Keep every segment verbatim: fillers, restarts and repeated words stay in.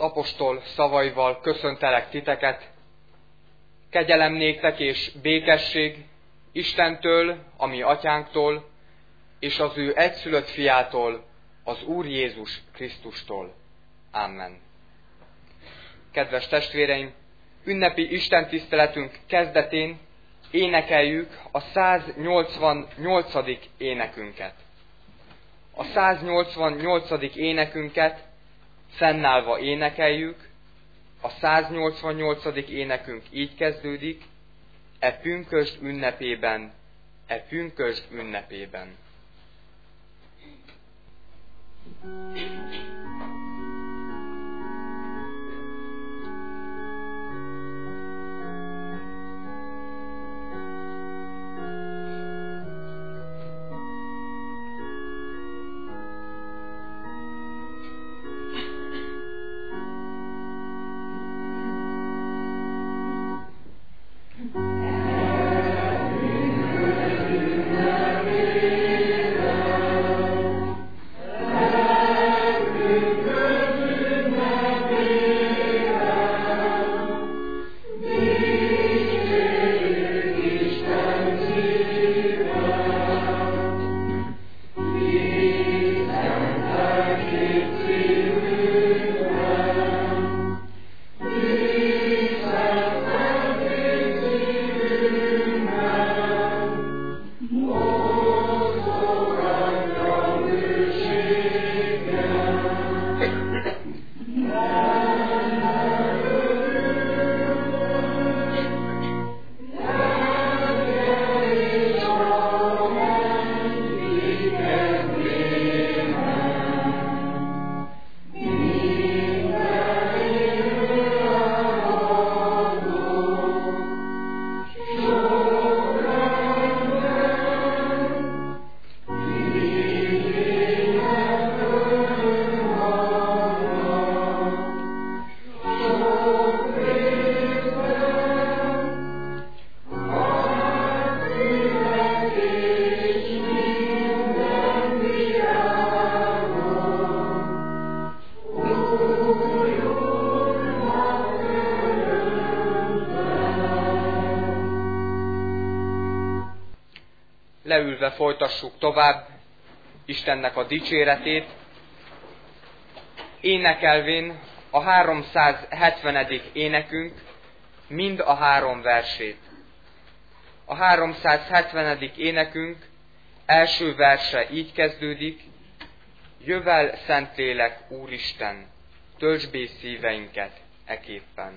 apostol szavaival köszöntelek titeket. Kegyelem néktek és békesség Istentől, a mi atyánktól, és az ő egyszülött fiától, az Úr Jézus Krisztustól. Amen. Kedves testvéreim, ünnepi istentiszteletünk kezdetén énekeljük a száznyolcvannyolcadik énekünket. A száznyolcvannyolcadik énekünket fennállva énekeljük, a száznyolcvannyolcadik énekünk így kezdődik: e pünkösd ünnepében, e pünkösd ünnepében. Leülve folytassuk tovább Istennek a dicséretét, énekelvén a háromszázhetvenedik énekünk mind a három versét. A háromszázhetvenedik énekünk első verse így kezdődik: jövel Szentlélek Úristen, töltsd be szíveinket eképpen.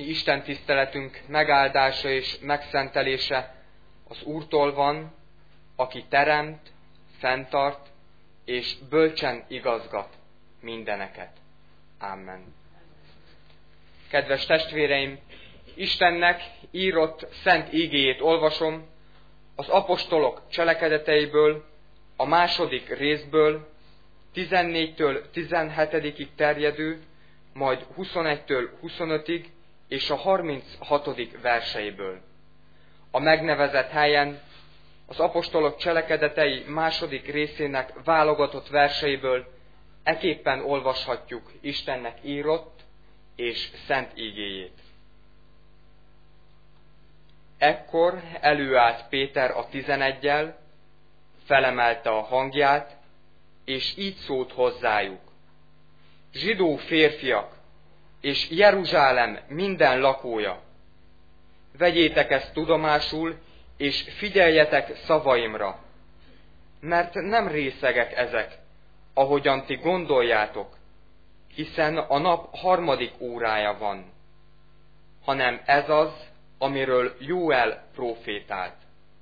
Isten tiszteletünk megáldása és megszentelése az Úrtól van, aki teremt, fenntart és bölcsen igazgat mindeneket. Amen. Kedves testvéreim, Istennek írott szent ígéjét olvasom az apostolok cselekedeteiből, a második részből, tizennégytől tizenhetedikig terjedő, majd huszonegytől huszonötig és a harminchatodik verseiből. A megnevezett helyen az apostolok cselekedetei második részének válogatott verseiből eképpen olvashatjuk Istennek írott és szent ígéjét. Ekkor előállt Péter a tizeneggyel, felemelte a hangját, és így szólt hozzájuk: Zsidó férfiak, és Jeruzsálem minden lakója, vegyétek ezt tudomásul, és figyeljetek szavaimra, mert nem részegek ezek, ahogyan ti gondoljátok, hiszen a nap harmadik órája van, hanem ez az, amiről Jóel prófétált.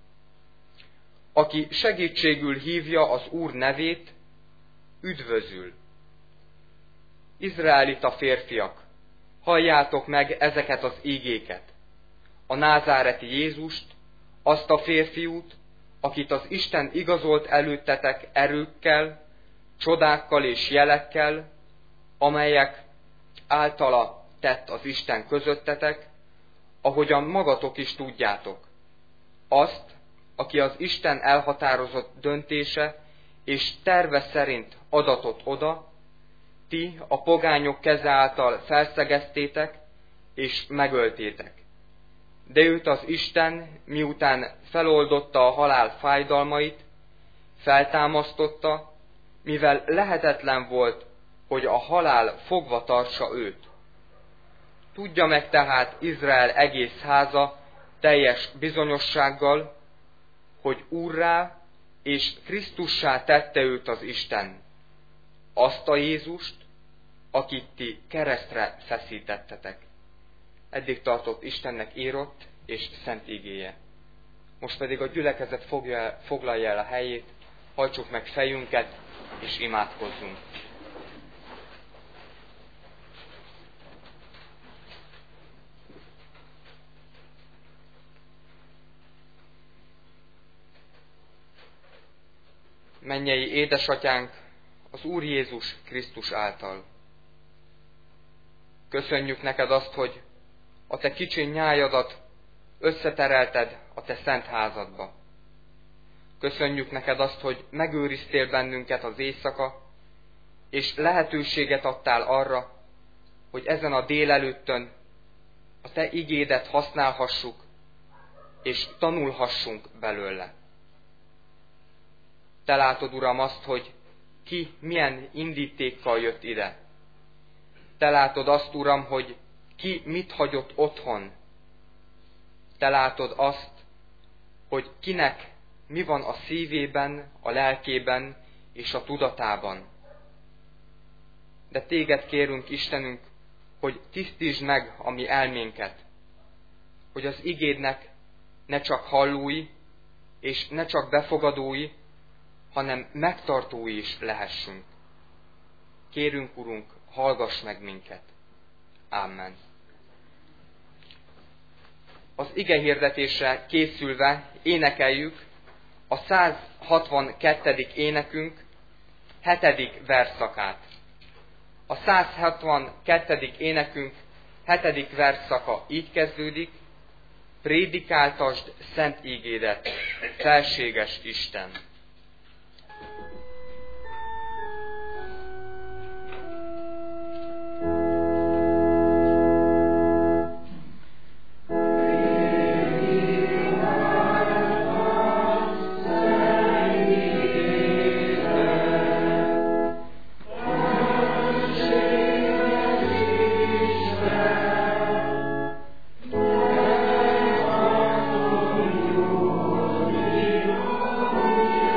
Aki segítségül hívja az Úr nevét, üdvözül. Izraelita férfiak, halljátok meg ezeket az ígéket. A názáreti Jézust, azt a férfiút, akit az Isten igazolt előttetek erőkkel, csodákkal és jelekkel, amelyek általa tett az Isten közöttetek, ahogyan magatok is tudjátok. Azt, aki az Isten elhatározott döntése és terve szerint adatot oda, ti a pogányok keze által felszegeztétek és megöltétek. De őt az Isten, miután feloldotta a halál fájdalmait, feltámasztotta, mivel lehetetlen volt, hogy a halál fogva tartsa őt. Tudja meg tehát Izrael egész háza teljes bizonyossággal, hogy Úrrá és Krisztussá tette őt az Isten, azt a Jézust, akit ti keresztre feszítettetek. Eddig tartott Istennek írott és szent ígéje. Most pedig a gyülekezet fogja, foglalja el a helyét, hajtsuk meg fejünket és imádkozzunk. Mennyei édesatyánk, az Úr Jézus Krisztus által. Köszönjük neked azt, hogy a te kicsi nyájadat összeterelted a te szent házadba. Köszönjük neked azt, hogy megőriztél bennünket az éjszaka, és lehetőséget adtál arra, hogy ezen a délelőttön a te igédet használhassuk, és tanulhassunk belőle. Te látod, Uram, azt, hogy ki milyen indítékkal jött ide. Te látod azt, Uram, hogy ki mit hagyott otthon. Te látod azt, hogy kinek mi van a szívében, a lelkében és a tudatában. De téged kérünk, Istenünk, hogy tisztítsd meg a mi elménket, hogy az igédnek ne csak hallói és ne csak befogadói, hanem megtartói is lehessünk. Kérünk, Urunk, hallgass meg minket. Amen. Az ige hirdetésre készülve énekeljük a száz hatvankettedik énekünk hetedik versszakát. A száz hatvankettedik énekünk hetedik versszaka így kezdődik: Prédikáltasd szent ígédet, felséges Isten! Amen.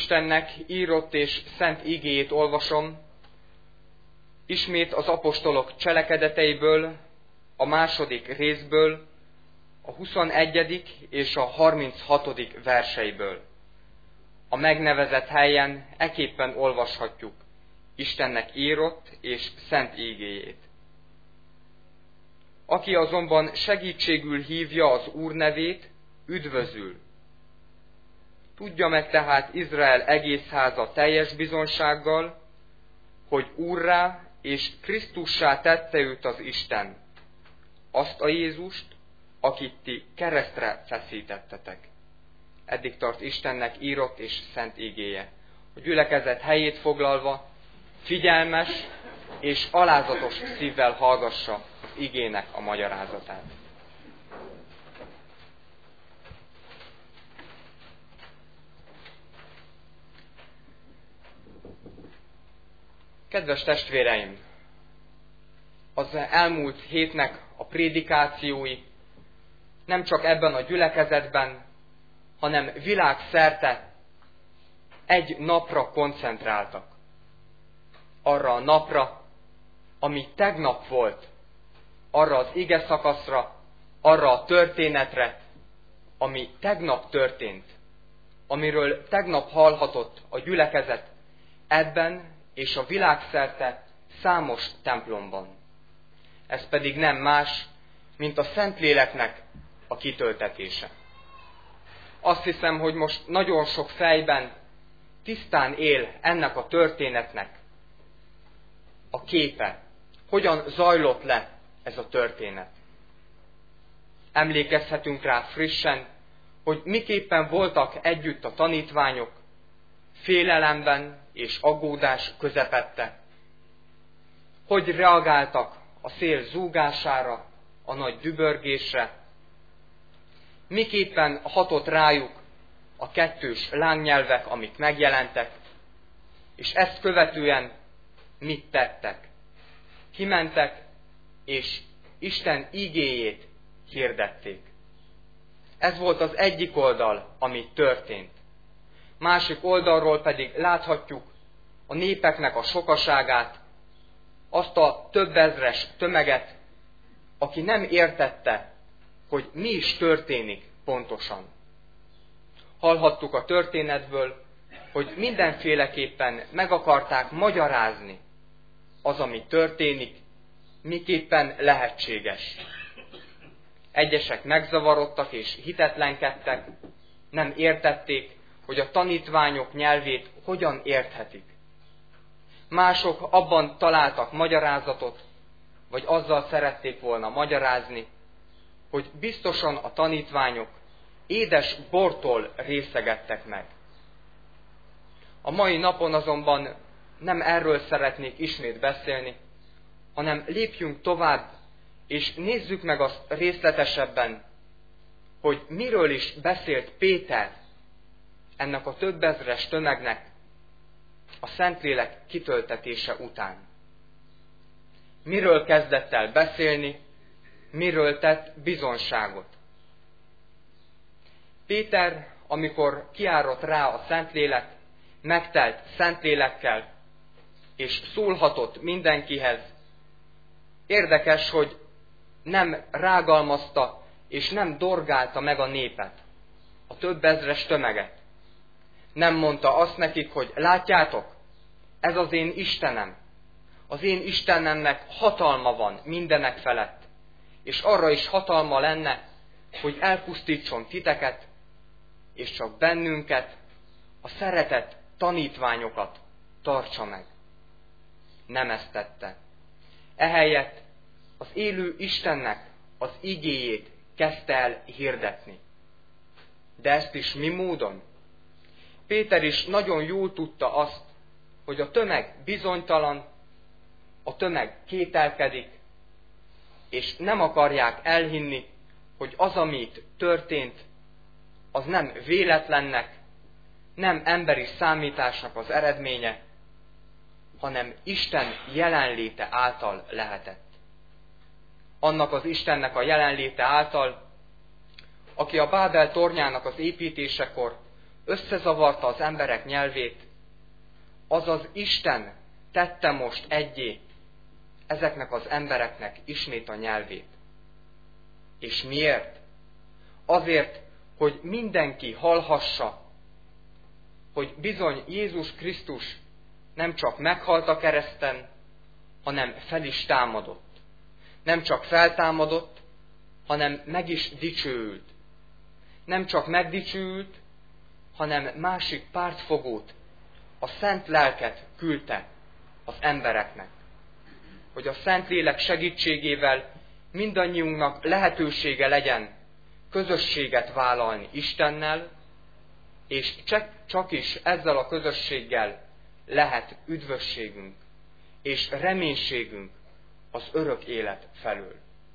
Istennek írott és szent igéjét olvasom, ismét az apostolok cselekedeteiből, a második részből, a huszonegyedik és a harminchatodik verseiből. A megnevezett helyen eképpen olvashatjuk Istennek írott és szent igéjét. Aki azonban segítségül hívja az Úr nevét, üdvözül. Tudja meg tehát Izrael egész háza teljes bizonsággal, hogy Úrrá és Krisztussá tette őt az Isten, azt a Jézust, akit ti keresztre feszítettetek. Eddig tart Istennek írott és szent igéje. A gyülekezet helyét foglalva figyelmes és alázatos szívvel hallgassa az igének a magyarázatát. Kedves testvéreim! Az elmúlt hétnek a prédikációi nem csak ebben a gyülekezetben, hanem világszerte egy napra koncentráltak. Arra a napra, ami tegnap volt, arra az ige szakaszra, arra a történetre, ami tegnap történt, amiről tegnap hallhatott a gyülekezet ebben és a világszerte számos templomban. Ez pedig nem más, mint a Szentléleknek a kitöltetése. Azt hiszem, hogy most nagyon sok fejben tisztán él ennek a történetnek a képe. Hogyan zajlott le ez a történet? Emlékezhetünk rá frissen, hogy miképpen voltak együtt a tanítványok, félelemben és aggódás közepette. Hogy reagáltak a szél zúgására, a nagy dübörgésre, miképpen hatott rájuk a kettős lángnyelvek, amik megjelentek, és ezt követően mit tettek? Kimentek, és Isten igéjét hirdették. Ez volt az egyik oldal, ami történt. Másik oldalról pedig láthatjuk a népeknek a sokaságát, azt a több ezres tömeget, aki nem értette, hogy mi is történik pontosan. Hallhattuk a történetből, hogy mindenféleképpen meg akarták magyarázni az, ami történik, miképpen lehetséges. Egyesek megzavarodtak és hitetlenkedtek, nem értették, hogy a tanítványok nyelvét hogyan érthetik. Mások abban találtak magyarázatot, vagy azzal szerették volna magyarázni, hogy biztosan a tanítványok édes bortól részegettek meg. A mai napon azonban nem erről szeretnék ismét beszélni, hanem lépjünk tovább, és nézzük meg azt részletesebben, hogy miről is beszélt Péter ennek a több ezres tömegnek a Szentlélek kitöltetése után. Miről kezdett el beszélni, miről tett bizonságot. Péter, amikor kiárott rá a Szentlélek, megtelt Szentlélekkel, és szólhatott mindenkihez, érdekes, hogy nem rágalmazta és nem dorgálta meg a népet, a több ezres tömeget. Nem mondta azt nekik, hogy látjátok, ez az én Istenem. Az én Istenemnek hatalma van mindenek felett, és arra is hatalma lenne, hogy elpusztítson titeket, és csak bennünket, a szeretett tanítványokat tartsa meg. Nem ezt tette. Ehelyett az élő Istennek az igéjét kezdte el hirdetni. De ezt is mi módon? Péter is nagyon jól tudta azt, hogy a tömeg bizonytalan, a tömeg kételkedik, és nem akarják elhinni, hogy az, ami itt történt, az nem véletlennek, nem emberi számításnak az eredménye, hanem Isten jelenléte által lehetett. Annak az Istennek a jelenléte által, aki a Bábel tornyának az építésekor összezavarta az emberek nyelvét, azaz Isten tette most egyé ezeknek az embereknek ismét a nyelvét. És miért? Azért, hogy mindenki hallhassa, hogy bizony Jézus Krisztus nem csak meghalt a kereszten, hanem fel is támadott. Nem csak feltámadott, hanem meg is dicsőült. Nem csak megdicsőült, hanem másik pártfogót, a Szent Lelket küldte az embereknek. Hogy a Szent Lélek segítségével mindannyiunknak lehetősége legyen közösséget vállalni Istennel, és csak is ezzel a közösséggel lehet üdvösségünk és reménységünk az örök élet felől.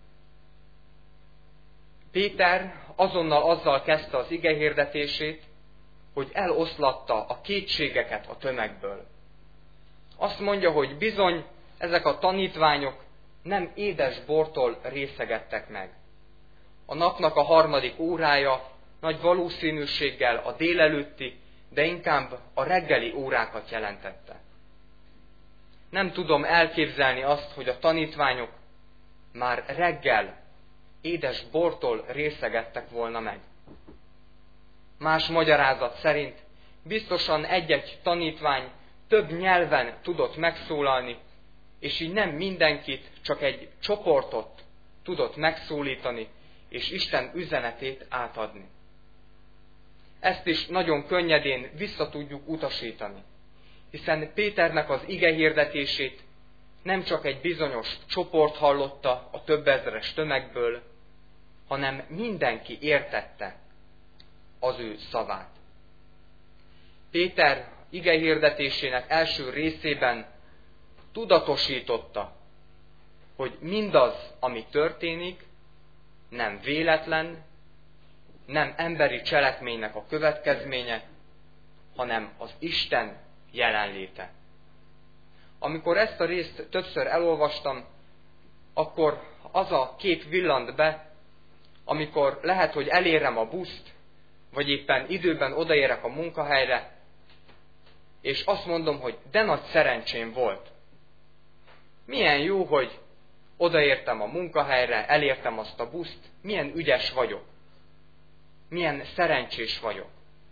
Péter azonnal azzal kezdte az igehirdetését, hogy eloszlatta a kétségeket a tömegből. Azt mondja, hogy bizony ezek a tanítványok nem édes bortól részegettek meg. A napnak a harmadik órája nagy valószínűséggel a délelőtti, de inkább a reggeli órákat jelentette. Nem tudom elképzelni azt, hogy a tanítványok már reggel édes bortól részegettek volna meg. Más magyarázat szerint biztosan egy-egy tanítvány több nyelven tudott megszólalni, és így nem mindenkit, csak egy csoportot tudott megszólítani, és Isten üzenetét átadni. Ezt is nagyon könnyedén vissza tudjuk utasítani, hiszen Péternek az igehirdetését nem csak egy bizonyos csoport hallotta a több ezeres tömegből, hanem mindenki értette az ő szavát. Péter igehirdetésének első részében tudatosította, hogy mindaz, ami történik, nem véletlen, nem emberi cselekménynek a következménye, hanem az Isten jelenléte. Amikor ezt a részt többször elolvastam, akkor az a kép villant be, amikor lehet, hogy elérem a buszt, vagy éppen időben odaérek a munkahelyre, és azt mondom, hogy de nagy szerencsém volt. Milyen jó, hogy odaértem a munkahelyre, elértem azt a buszt, milyen ügyes vagyok. Milyen szerencsés vagyok.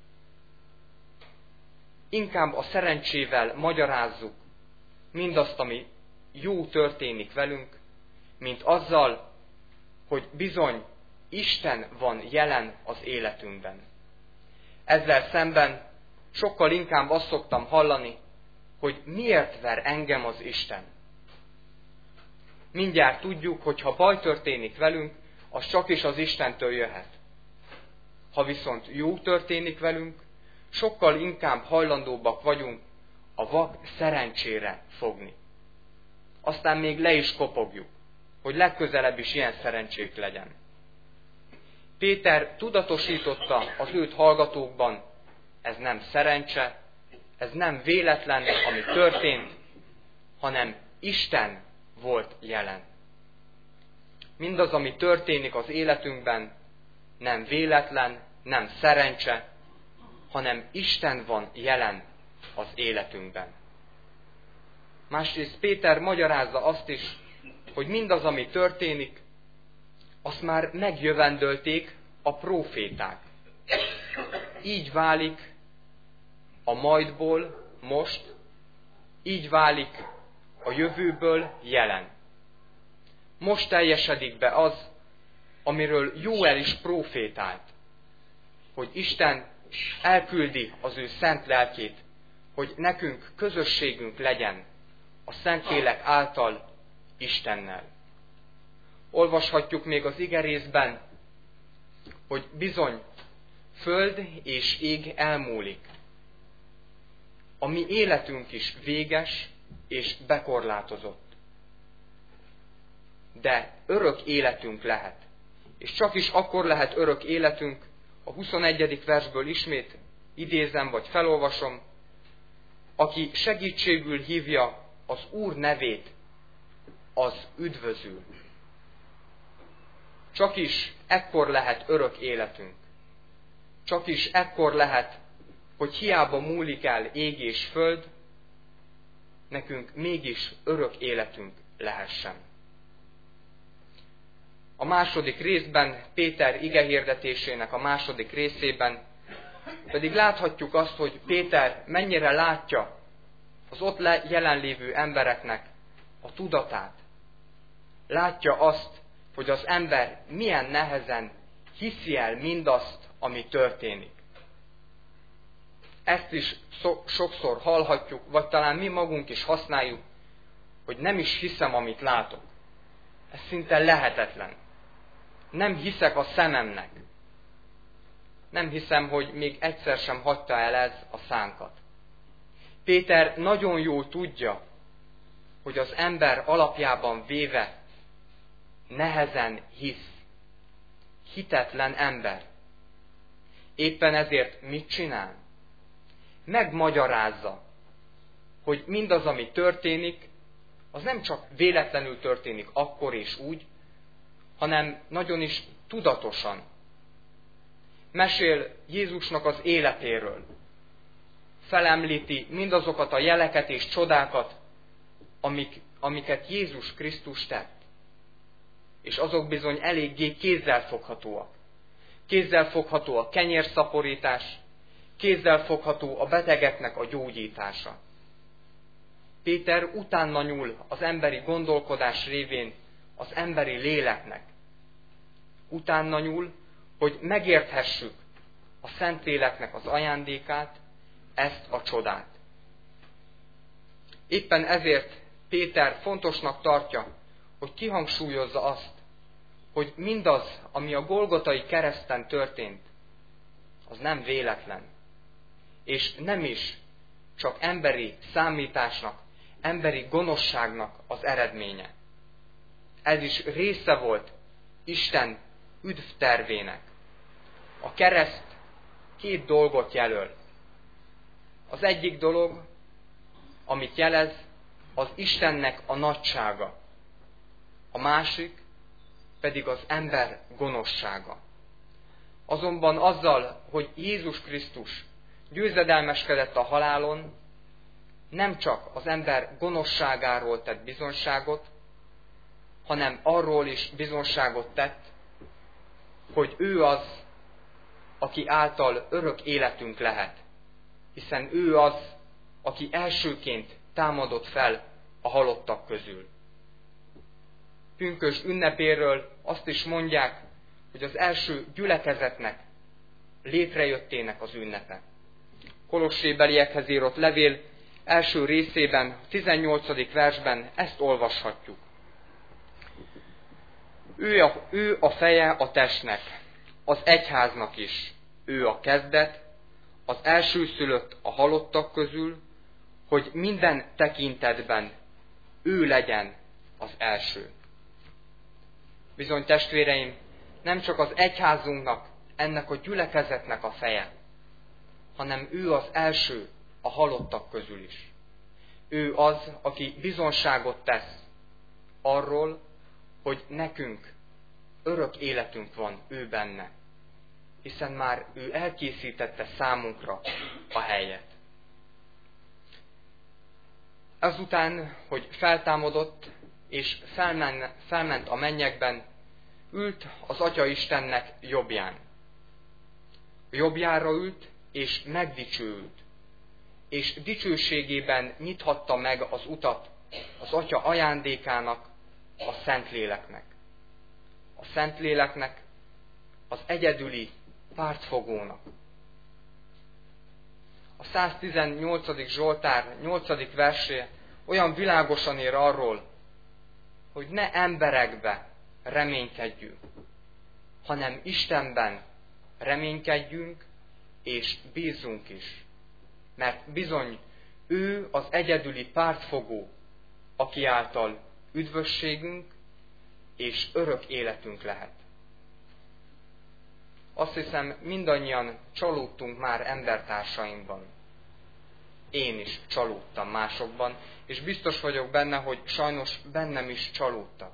Inkább a szerencsével magyarázzuk mindazt, ami jó történik velünk, mint azzal, hogy bizony Isten van jelen az életünkben. Ezzel szemben sokkal inkább azt szoktam hallani, hogy miért ver engem az Isten. Mindjárt tudjuk, hogy ha baj történik velünk, az csak is az Istentől jöhet. Ha viszont jó történik velünk, sokkal inkább hajlandóbbak vagyunk a vak szerencsére fogni. Aztán még le is kopogjuk, hogy legközelebb is ilyen szerencsék legyen. Péter tudatosította az őt hallgatókban, ez nem szerencse, ez nem véletlen, ami történt, hanem Isten volt jelen. Mindaz, ami történik az életünkben, nem véletlen, nem szerencse, hanem Isten van jelen az életünkben. Másrészt Péter magyarázza azt is, hogy mindaz, ami történik, azt már megjövendölték a próféták. Így válik a majdból most, így válik a jövőből jelen. Most teljesedik be az, amiről Jóel is prófétált, hogy Isten elküldi az ő szent lelkét, hogy nekünk közösségünk legyen a Szentlélek által Istennel. Olvashatjuk még az igerészben, hogy bizony föld és ég elmúlik. A mi életünk is véges és bekorlátozott. De örök életünk lehet. És csak is akkor lehet örök életünk, a huszonegyedik versből ismét idézem vagy felolvasom, aki segítségül hívja az Úr nevét, az üdvözül. Csak is ekkor lehet örök életünk. Csak is ekkor lehet hogy hiába múlik el ég és föld, nekünk mégis örök életünk lehessen. A második részben, Péter igehirdetésének a második részében pedig láthatjuk azt, hogy Péter mennyire látja az ott jelenlévő embereknek a tudatát. Látja azt, hogy az ember milyen nehezen hiszi el mindazt, ami történik. Ezt is sokszor hallhatjuk, vagy talán mi magunk is használjuk, hogy nem is hiszem, amit látok. Ez szinte lehetetlen. Nem hiszek a szememnek. Nem hiszem, hogy még egyszer sem hagyta el ez a szánkat. Péter nagyon jól tudja, hogy az ember alapjában véve nehezen hisz. Hitetlen ember. Éppen ezért mit csinál? Megmagyarázza, hogy mindaz, ami történik, az nem csak véletlenül történik akkor és úgy, hanem nagyon is tudatosan. Mesél Jézusnak az életéről. Felemlíti mindazokat a jeleket és csodákat, amik, amiket Jézus Krisztus tett. És azok bizony eléggé kézzelfoghatóak. Kézzelfogható a kenyérszaporítás, kézzelfogható a betegeknek a gyógyítása. Péter utána nyúl az emberi gondolkodás révén az emberi léleknek. Utána nyúl, hogy megérthessük a Szentléleknek az ajándékát, ezt a csodát. Éppen ezért Péter fontosnak tartja, hogy kihangsúlyozza azt, hogy mindaz, ami a Golgotai kereszten történt, az nem véletlen. És nem is csak emberi számításnak, emberi gonoszságnak az eredménye. Ez is része volt Isten üdvtervének. A kereszt két dolgot jelöl. Az egyik dolog, amit jelez, az Istennek a nagysága. A másik pedig az ember gonoszsága. Azonban azzal, hogy Jézus Krisztus győzedelmeskedett a halálon, nem csak az ember gonoszságáról tett bizonyságot, hanem arról is bizonyságot tett, hogy ő az, aki által örök életünk lehet, hiszen ő az, aki elsőként támadott fel a halottak közül. Pünkösd ünnepéről azt is mondják, hogy az első gyülekezetnek létrejöttének az ünnepe. Kolossébeliekhez írott levél első részében, tizennyolcadik versben ezt olvashatjuk. Ő a, ő a feje a testnek, az egyháznak is. Ő a kezdet, az elsőszülött a halottak közül, hogy minden tekintetben ő legyen az első. Bizony, testvéreim, nem csak az egyházunknak, ennek a gyülekezetnek a feje, hanem ő az első a halottak közül is. Ő az, aki bizonságot tesz arról, hogy nekünk örök életünk van ő benne, hiszen már ő elkészítette számunkra a helyet. Azután, hogy feltámadott és felmen, felment a mennyekben, ült az Atya Istennek jobbján. Jobbjára ült, és megdicsőült, és dicsőségében nyithatta meg az utat az Atya ajándékának, a Szentléleknek. A Szentléleknek, az egyedüli pártfogónak. A száztizennyolcadik Zsoltár nyolcadik versé olyan világosan ír arról, hogy ne emberekbe reménykedjünk, hanem Istenben reménykedjünk és bízzunk is. Mert bizony ő az egyedüli pártfogó, aki által üdvösségünk és örök életünk lehet. Azt hiszem, mindannyian csalódtunk már embertársainkban. Én is csalódtam másokban, és biztos vagyok benne, hogy sajnos bennem is csalódtak.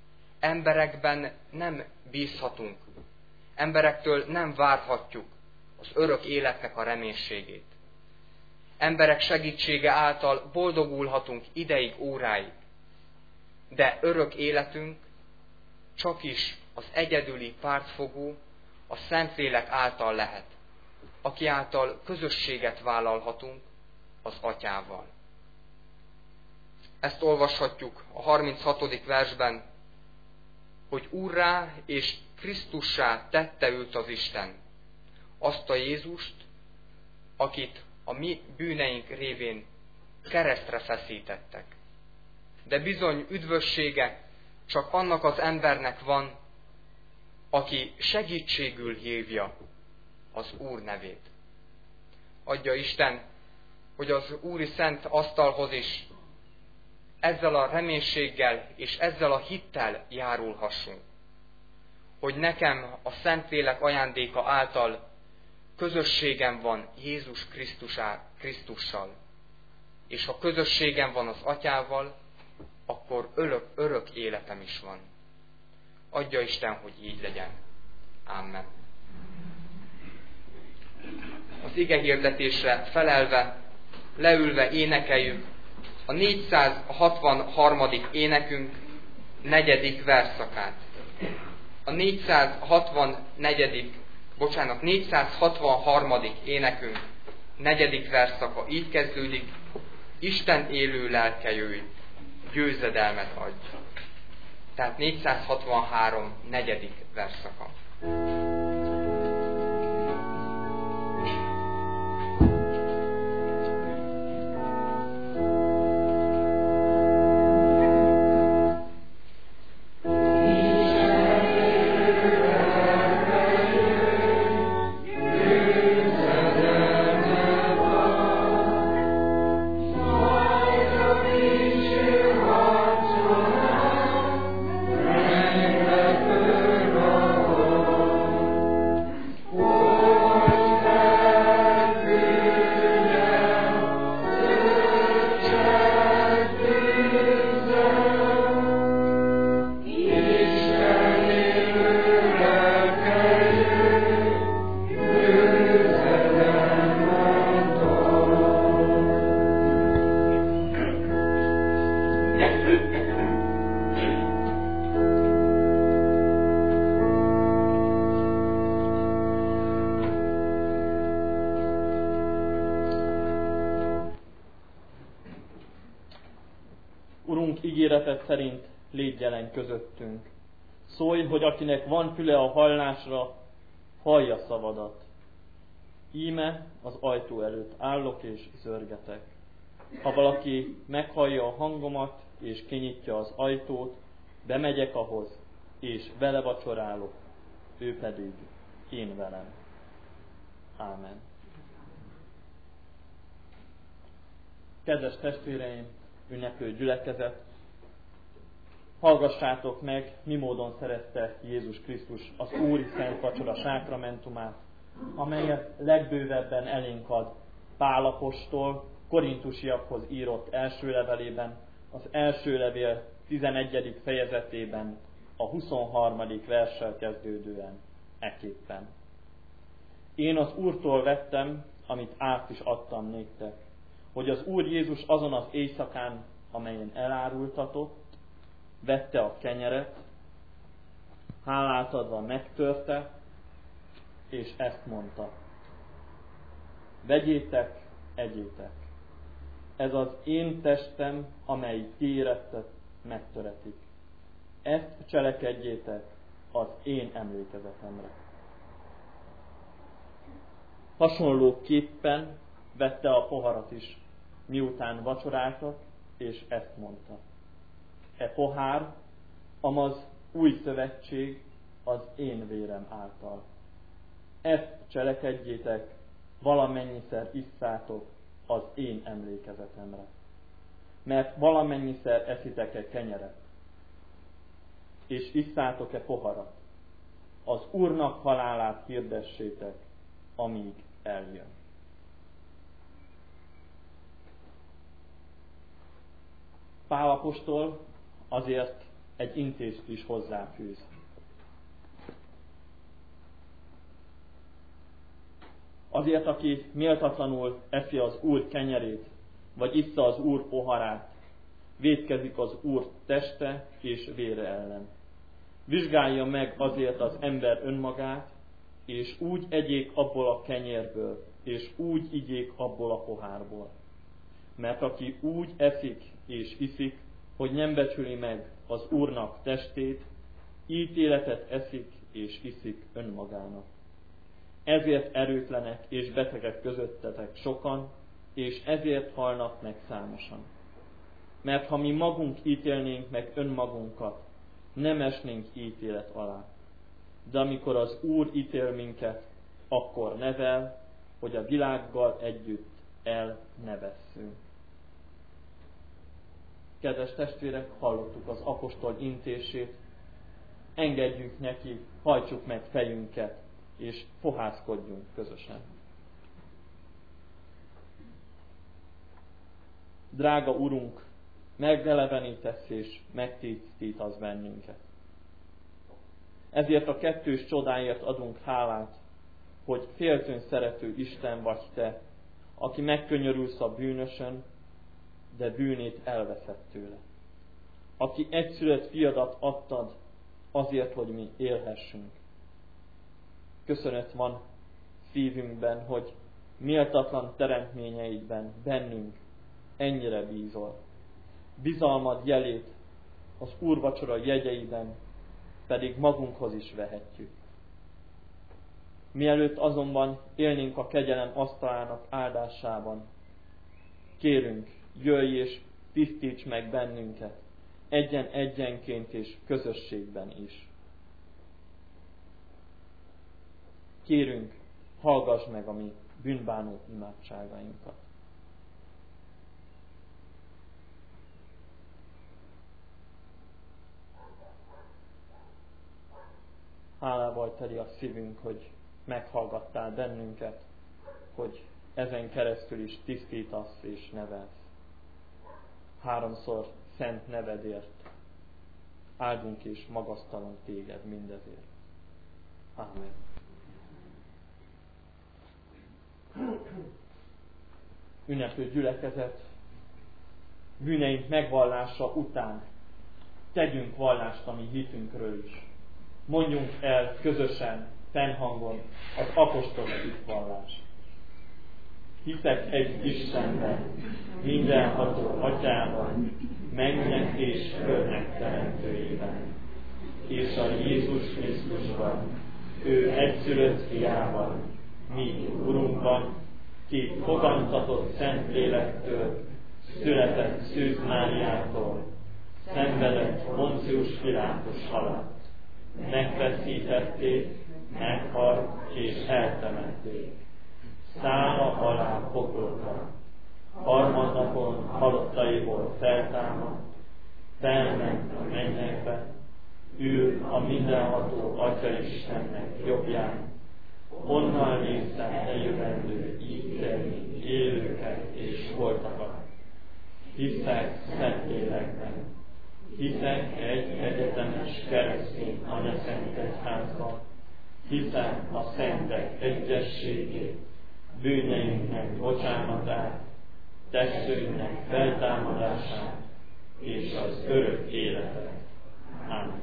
Emberekben nem bízhatunk. Emberektől nem várhatjuk az örök életnek a reménységét. Emberek segítsége által boldogulhatunk ideig, óráig, de örök életünk csak is az egyedüli pártfogó, a Szentlélek által lehet, aki által közösséget vállalhatunk az Atyával. Ezt olvashatjuk a harminchatodik versben, hogy Úrrá és Krisztussá tette őt az Isten, azt a Jézust, akit a mi bűneink révén keresztre feszítettek. De bizony üdvössége csak annak az embernek van, aki segítségül hívja az Úr nevét. Adja Isten, hogy az Úri Szent Asztalhoz is ezzel a reménységgel és ezzel a hittel járulhassunk, hogy nekem a Szentlélek ajándéka által közösségem van Jézus Krisztusá, Krisztussal, és ha közösségem van az Atyával, akkor örök, örök életem is van. Adja Isten, hogy így legyen. Amen. Az ige hirdetésre felelve, leülve énekeljük a négyszázhatvanharmadik énekünk negyedik verszakát. A négyszázhatvannegyedik, bocsánat, négyszázhatvanharmadik énekünk negyedik verszaka így kezdődik: Isten élő lelke jöjj, győzedelmet adj. Tehát négyszázhatvanhárom negyedik verszaka. Urunk, ígéreted szerint légy jelen közöttünk. Szólj, hogy akinek van füle a hallásra, hallja szavadat. Íme az ajtó előtt állok és zörgetek. Ha valaki meghallja a hangomat és kinyitja az ajtót, bemegyek ahhoz, és vele vacsorálok, ő pedig én velem. Ámen. Kedves testvéreim, ünneplő gyülekezet, hallgassátok meg, mi módon szerezte Jézus Krisztus az Úri Szent Vacsora sákramentumát, amelyet legbővebben elénk ad Pál apostol korintusiakhoz írott első levelében, az első levél tizenegyedik fejezetében, a huszonharmadik verssel kezdődően eképpen. Én az Úrtól vettem, amit át is adtam néktek, hogy az Úr Jézus azon az éjszakán, amelyen elárultatott, vette a kenyeret, hálát adva megtörte, és ezt mondta: vegyétek, egyétek, ez az én testem, amely ti érettet megtöretik. Ezt cselekedjétek az én emlékezetemre. Hasonlóképpen vette a poharat is, miután vacsoráltak, és ezt mondta: e pohár, amaz új szövetség az én vérem által. Ezt cselekedjétek, valamennyiszer isszátok az én emlékezetemre. Mert valamennyiszer eszitek-e kenyeret, és isszátok-e poharat, az Úrnak halálát hirdessétek, amíg eljön. Pál apostol azért egy intést is hozzáfűz. Azért, aki méltatlanul eszi az Úr kenyerét, vagy issza az Úr poharát, vétkezik az Úr teste és vére ellen. Vizsgálja meg azért az ember önmagát, és úgy egyék abból a kenyérből, és úgy igyék abból a pohárból. Mert aki úgy eszik és iszik, hogy nem becsüli meg az Úrnak testét, ítéletet eszik és iszik önmagának. Ezért erőtlenek és betegek közöttetek sokan, és ezért halnak meg számosan. Mert ha mi magunk ítélnénk meg önmagunkat, nem esnénk ítélet alá. De amikor az Úr ítél minket, akkor nevel, hogy a világgal együtt el ne vesszünk. Kedves testvérek, hallottuk az apostol intését, engedjünk neki, hajtsuk meg fejünket, és fohászkodjunk közösen. Drága Urunk, megelevenítesz és megtisztítasz bennünket. Ezért a kettős csodáért adunk hálát, hogy féltőn szerető Isten vagy Te, aki megkönyörülsz a bűnösön, de bűnét elveszed tőle. Aki egyszülött fiadat adtad azért, hogy mi élhessünk. Köszönet van szívünkben, hogy méltatlan teremtményeidben bennünk ennyire bízol. Bizalmad jelét az úrvacsora jegyeiben pedig magunkhoz is vehetjük. Mielőtt azonban élnénk a kegyelem asztalának áldásában, kérünk, jöjj és tisztíts meg bennünket, egyen-egyenként és közösségben is. Kérünk, hallgass meg a mi bűnbánó imádságainkat. Hálával teli a szívünk, hogy meghallgattál bennünket, hogy ezen keresztül is tisztítasz és nevelsz. Háromszor szent nevedért áldunk és magasztalunk téged mindezért. Ámen. Ünneplő gyülekezet, bűneink megvallása után tegyünk vallást a mi hitünkről is. Mondjunk el közösen, fennhangon az apostoli hitvallást. Hiszek egy Istenben, mindenható Atyában, mennek és földnek teremtőjében, és a Jézus Krisztusban, ő egyszülött fiában, mi Urunkban, ki fogantatott Szentlélektől, született Szűz Máriától, szenvedett Poncius Pilátus alatt, megfeszítették, meghalt és eltemették. Száma alá pokolta, harmadnapon halottaiból feltámadt, felment a mennyekbe, ül a mindenható Atya Istennek jobbján, onnan nézte eljövendő ítélni élőket és holtakat. Hiszek Szentlélekben, hiszek egy egyetemes keresztény anyaszent egyházban, hiszem a szentek egyességét, bűneinknek bocsánatát, testünknek feltámadását és az örök életet. Ámen.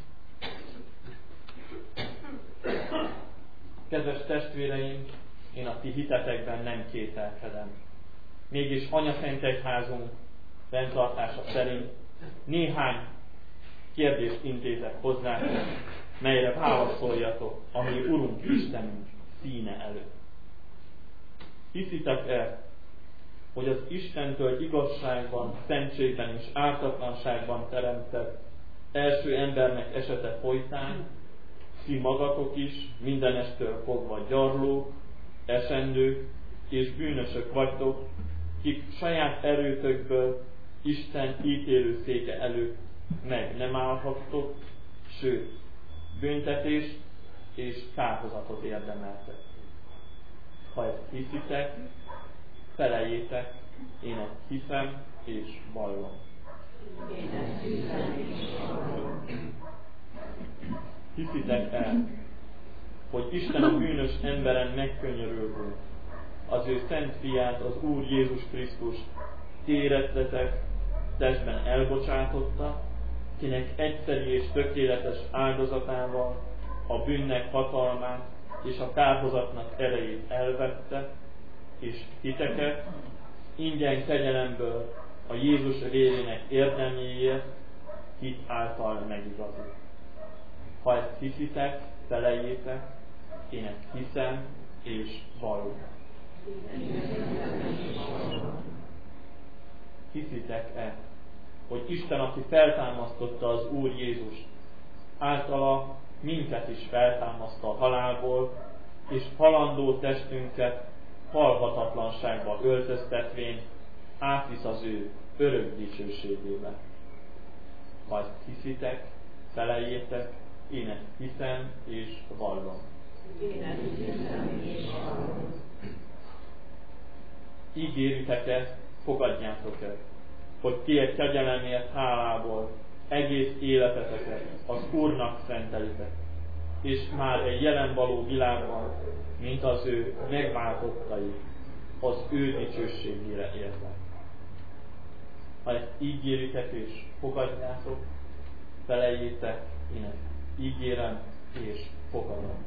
Kedves testvéreim, én a ti hitetekben nem kételkedem. Mégis anyaszent egyházunk rendtartása szerint néhány kérdést intézek hozzátok, melyre válaszoljatok a mi Urunk Istenünk színe előtt. Hiszitek-e, hogy az Istentől igazságban, szentségben és ártatlanságban teremtett első embernek esete folytán, ti magatok is mindenestől fogva gyarlók, esendők és bűnösök vagytok, kik saját erőtökből Isten ítélőszéke előtt meg nem állhattok, sőt, büntetést és kárhozatot érdemeltek. Ha ezt hiszitek, feleljétek, én ezt hiszem és vallom. Én ezt hiszem és vallom. Hiszitek el, hogy Isten a bűnös emberen megkönyörülve az ő szent fiát, az Úr Jézus Krisztus téretletek testben elbocsátotta, kinek egyszeri és tökéletes áldozatával a bűnnek hatalmát és a kárhozatnak erejét elvette, és titeket ingyen kegyelemből a Jézus vérének érdeményéért hit által megigazít. Ha ezt hiszitek, felejétek, én ezt hiszem és vallom. Hiszitek-e, hogy Isten, aki feltámasztotta az Úr Jézust, általa minket is feltámaszt a halálból, és halandó testünket halhatatlanságba öltöztetvén átvisz az ő örök dicsőségébe. Ha ezt hiszitek, felejétek, én ezt hiszem és vallom. Ígéritek-e, fogadjátok-e, hogy ti egy kegyelemért hálából egész életeteket az Úrnak szentelitek, és már egy jelen való világban, mint az ő megváltottai, az ő dicsőségére értek. Ha ezt ígéritek és fogadjátok, felejétek, én ezt ígérem és fogadom.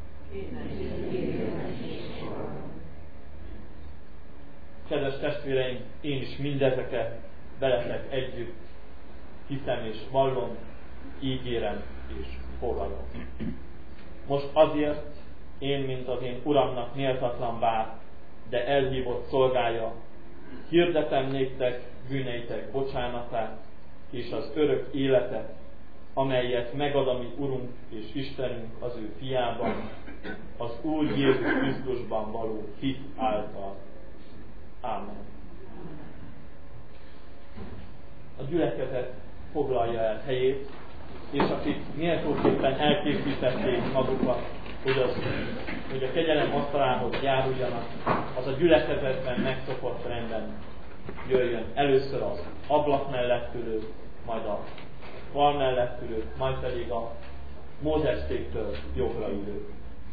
Kedves testvéreim, én is mindezeket veletek együtt hiszem és vallom, ígérem és fogadom. Most azért én, mint az én Uramnak méltatlan bár, de elhívott szolgája, hirdetem néktek bűneitek bocsánatát és az örök életet, amelyet megad a mi Urunk és Istenünk az ő fiában, az Úr Jézus Krisztusban való hit által. Ámen. A gyülekezet foglalja el helyét, és akik méltóképpen elkészítették magukat, hogy, az, hogy a kegyelem asztalához járuljanak, az a gyülekezetben megszokott rendben jöjjön. Először az ablak mellett ülő, majd a fal mellett ülő, majd pedig a Mózes-széktől jobbra ülő.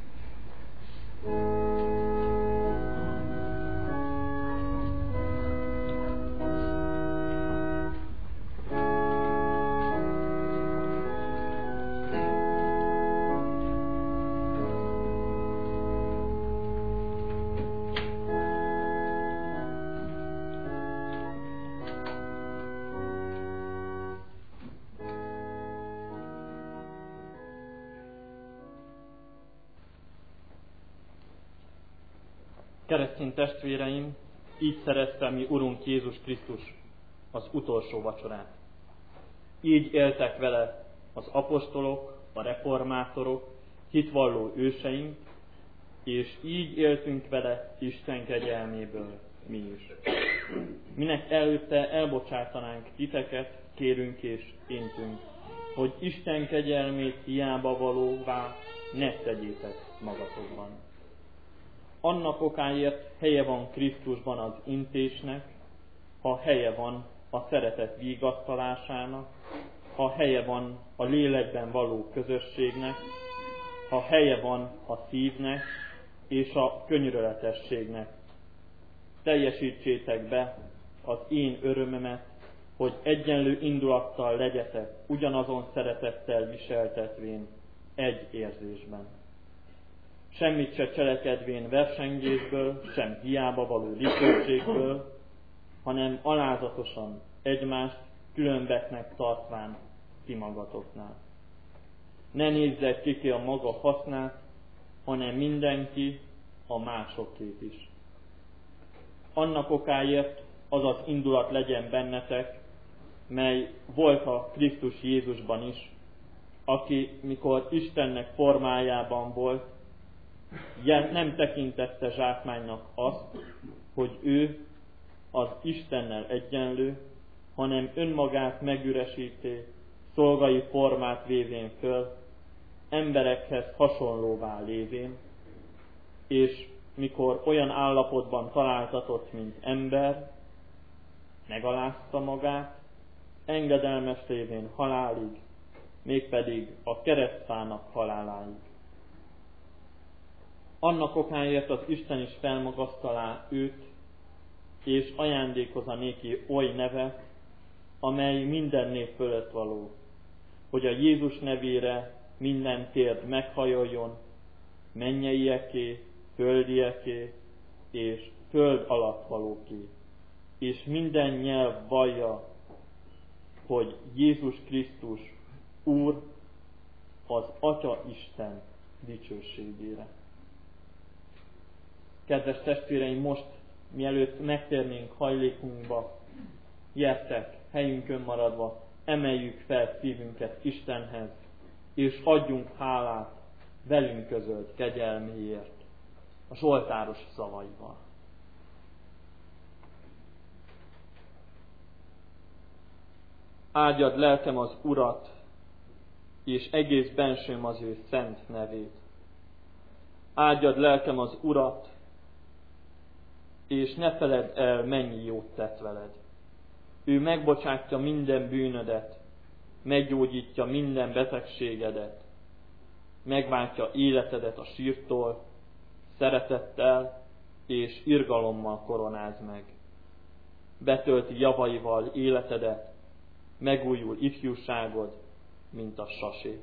Keresztény testvéreim, így szerezte mi Urunk Jézus Krisztus az utolsó vacsorát. Így éltek vele az apostolok, a reformátorok, hitvalló őseink, és így éltünk vele Isten kegyelméből mi is. Minek előtte elbocsátanánk titeket, kérünk és intünk, hogy Isten kegyelmét hiába valóvá ne tegyétek magatokban. Annak okáért helye van Krisztusban az intésnek, ha helye van a szeretet vigasztalásának, ha helye van a lélekben való közösségnek, ha helye van a szívnek és a könyörületességnek. Teljesítsétek be az én örömömet, hogy egyenlő indulattal legyetek, ugyanazon szeretettel viseltetvén egy érzésben. Semmit se cselekedvén versengésből, sem hiába való dicsőségből, hanem alázatosan egymást különbeknek tartván ti magatoknál. Ne nézzek kiki a maga hasznát, hanem mindenki a másokét is. Annak okáért az az indulat legyen bennetek, mely volt a Krisztus Jézusban is, aki, mikor Istennek formájában volt, nem tekintette zsákmánynak azt, hogy ő az Istennel egyenlő, hanem önmagát megüresíté, szolgai formát vévén föl, emberekhez hasonlóvá lévén, és mikor olyan állapotban találtatott, mint ember, megalázta magát, engedelmes lévén halálig, mégpedig a keresztfának haláláig. Annak okáért az Isten is felmagasztalá őt, és ajándékozza néki oly neve, amely minden név fölött való, hogy a Jézus nevére minden térd meghajoljon, mennyieké, földieké és föld alatt valóké, és minden nyelv vallja, hogy Jézus Krisztus Úr, az Atya Isten dicsőségére. Kedves testvéreim, most, mielőtt megtérnénk hajlékunkba, gyertek, helyünkön maradva, emeljük fel szívünket Istenhez, és adjunk hálát velünk közölt kegyelméért a zsoltáros szavaival. Áldjad lelkem az Urat, és egész bensőm az ő szent nevét. Áldjad lelkem az Urat, és ne feledd el, mennyi jót tett veled. Ő megbocsátja minden bűnödet, meggyógyítja minden betegségedet, megváltja életedet a sírtól, szeretettel és irgalommal koronáz meg. Betölti javaival életedet, megújul ifjúságod, mint a sasé.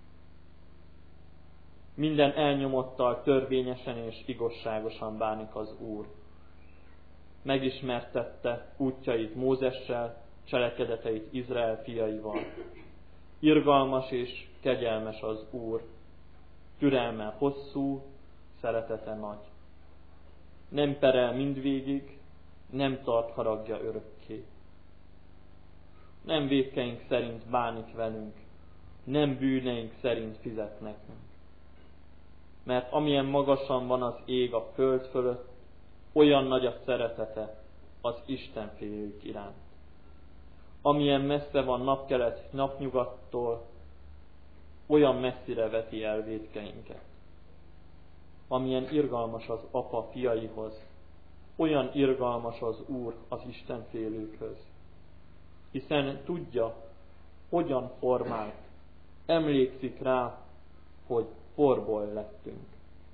Minden elnyomottal törvényesen és igazságosan bánik az Úr. Megismertette útjait Mózessel, cselekedeteit Izrael fiaival. Irgalmas és kegyelmes az Úr, türelme hosszú, szeretete nagy. Nem perel mindvégig, nem tart haragja örökké. Nem vétkeink szerint bánik velünk, nem bűneink szerint fizet nekünk. Mert amilyen magasan van az ég a föld fölött, olyan nagy a szeretete az Istenfélők iránt. Amilyen messze van napkelet napnyugattól, olyan messzire veti el vétkeinket. Amilyen irgalmas az Apa fiaihoz, olyan irgalmas az Úr az Istenfélőkhöz. Hiszen tudja, hogyan formált, emlékszik rá, hogy porból lettünk.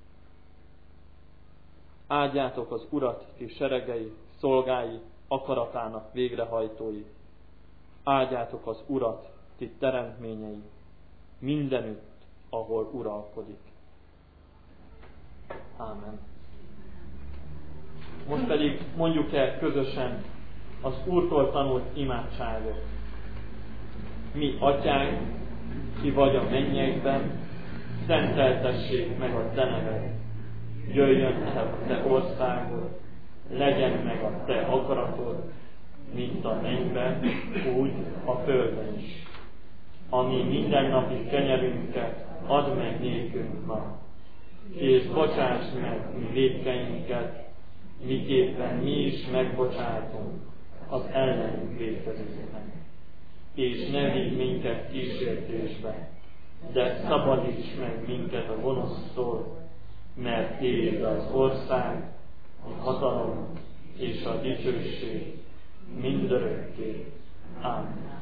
Áldjátok az Urat, ti seregei, szolgái, akaratának végrehajtói. Áldjátok az Urat, ti teremtményei, mindenütt, ahol uralkodik. Ámen. Most pedig mondjuk el közösen az Úrtól tanult imádságot. Mi, Atyánk, ki vagy a mennyekben, szenteltessék meg a te neved. Jöjjön el a te országod, legyen meg a te akaratod, mint a mennyben, úgy a földön is. Ami mindennapi kenyerünket add meg nékünk ma, és bocsáss meg mi vétkeinket, miképpen mi is megbocsátunk az ellenünk vétkezőknek. És ne vigy minket kísértésbe, de szabadíts meg minket a gonosztól, mert tiéd az ország, a hatalom és a dicsőség mindörökké. Ámen.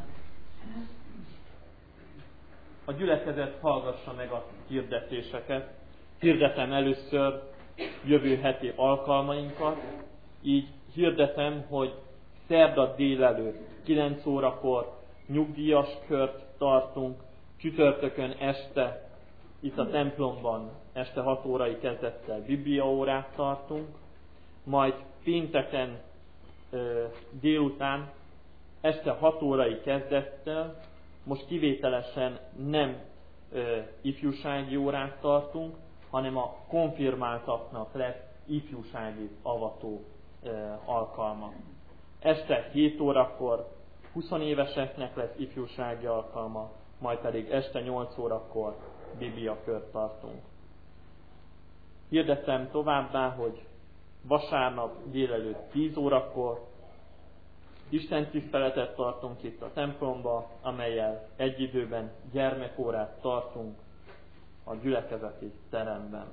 A gyülekezet hallgassa meg a hirdetéseket. Hirdetem először jövő heti alkalmainkat, így hirdetem, hogy szerda délelőtt kilenc órakor nyugdíjas kört tartunk, csütörtökön este itt a templomban este hat órai kezdettel bibliaórát tartunk, majd pénteken ö, délután este hat órai kezdettel, most kivételesen nem ö, ifjúsági órát tartunk, hanem a konfirmáltaknak lesz ifjúsági avató ö, alkalma. Este hét órakor húsz éveseknek lesz ifjúsági alkalma, majd pedig este nyolc órakor bibliakört tartunk. Hirdetem továbbá, hogy vasárnap délelőtt tíz órakor Isten tiszteletet tartunk itt a templomba, amellyel egy időben gyermekórát tartunk a gyülekezeti teremben.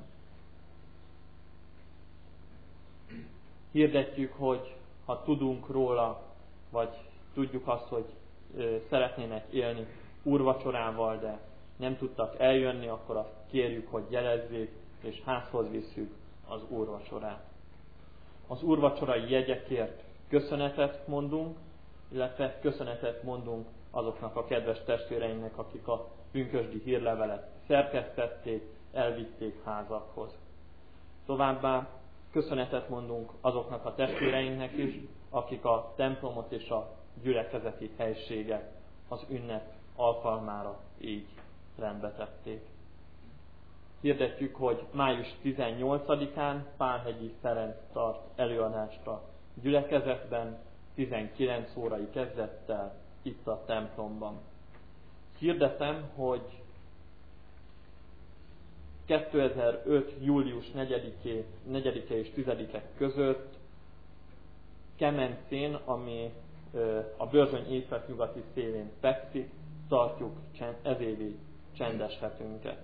Hirdetjük, hogy ha tudunk róla, vagy tudjuk azt, hogy szeretnének élni úrvacsorával, de nem tudtak eljönni, akkor azt kérjük, hogy jelezzék, és házhoz visszük az úrvacsorát. Az úrvacsorai jegyekért köszönetet mondunk, illetve köszönetet mondunk azoknak a kedves testvéreinknek, akik a pünkösdi hírlevelet szerkesztették, elvitték házakhoz. Továbbá köszönetet mondunk azoknak a testvéreinknek is, akik a templomot és a gyülekezeti helységet az ünnep alkalmára így rendbe tették. Hirdetjük, hogy május tizennyolcadikán Pálhegyi Ferenc tart előadást a gyülekezetben, tizenkilenc órai kezdettel itt a templomban. Hirdetem, hogy kétezer-öt. július negyedike és tizedike között Kemencén, ami a Börzsöny északnyugati szélén fekszik, tartjuk ezévi csendes hetünket.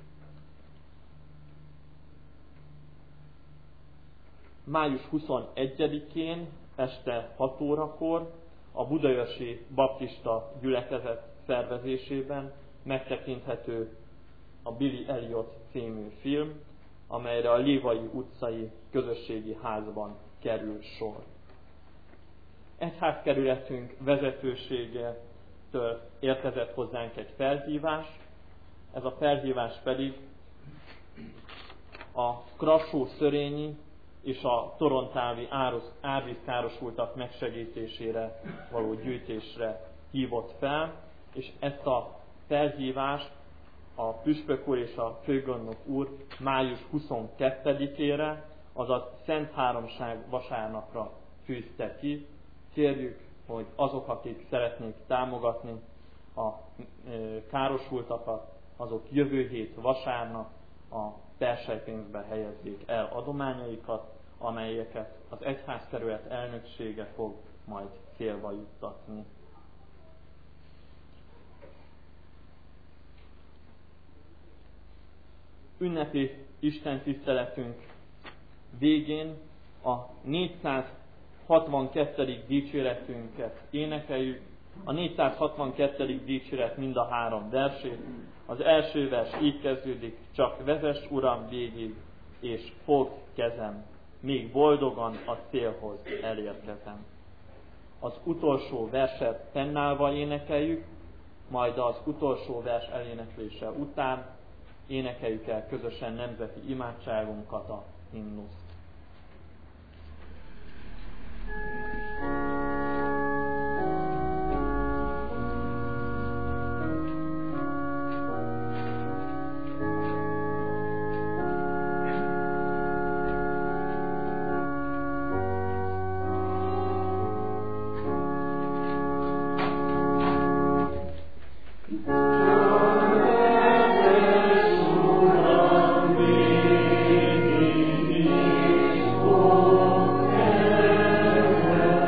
május huszonegyedikén este hat órakor a Budaörsi Baptista Gyülekezet szervezésében megtekinthető a Billy Elliot című film, amelyre a Lévai utcai közösségi házban kerül sor. Egyházkerületünk vezetőségétől érkezett hozzánk egy felhívás, ez a felhívás pedig a Krassó-Szörényi és a Torontávi árvízkárosultak megsegítésére való gyűjtésre hívott fel, és ezt a felhívást a püspök úr és a főgondnok úr május huszonkettedikére, azaz Szent Háromság vasárnapra fűzte ki. Kérjük, hogy azok, akik szeretnék támogatni a károsultakat, azok jövő hét vasárnap a perselypénzbe helyezzék el adományaikat, amelyeket az egyházkerület elnöksége fog majd célba juttatni. Ünnepi istentiszteletünk végén a négyszázhatvankettedik dicséretünket énekeljük. A négyszázhatvankettedik dicséret mind a három versét. Az első vers így kezdődik: csak vezess, Uram, végig, és fogd kezem, még boldogan a célhoz elérkezem. Az utolsó verset fennállva énekeljük, majd az utolsó vers eléneklése után énekeljük el közösen nemzeti imádságunkat, a himnuszt. Oh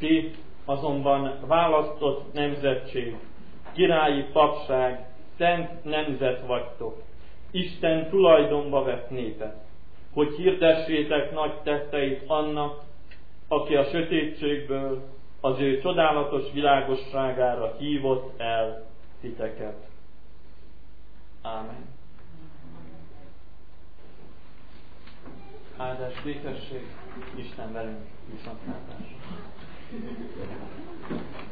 Ti azonban választott nemzetség, királyi papság, szent nemzet vagytok, Isten tulajdonba vett népe, hogy hirdessétek nagy tetteit annak, aki a sötétségből az ő csodálatos világosságára hívott el titeket. Ámen. Áldás, békesség, Isten velünk, viszontlátásra.